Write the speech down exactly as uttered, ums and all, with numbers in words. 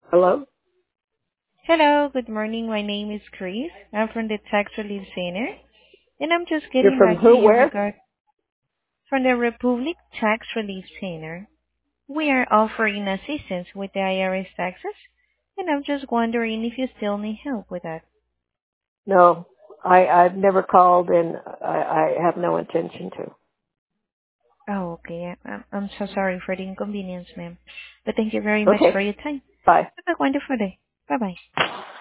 Hello? Hello, good morning. My name is Chris. I'm from the Tax Relief Center, and I'm just You're getting from back to who, you where? regard from the Republic Tax Relief Center. We are offering assistance with the I R S taxes, and I'm just wondering if you still need help with that. No, I, I've never called and I, I have no intention to. Oh, okay. I'm, I'm so sorry for the inconvenience, ma'am. But thank you very much for Okay, your time. bye. Have a wonderful day. Bye-bye.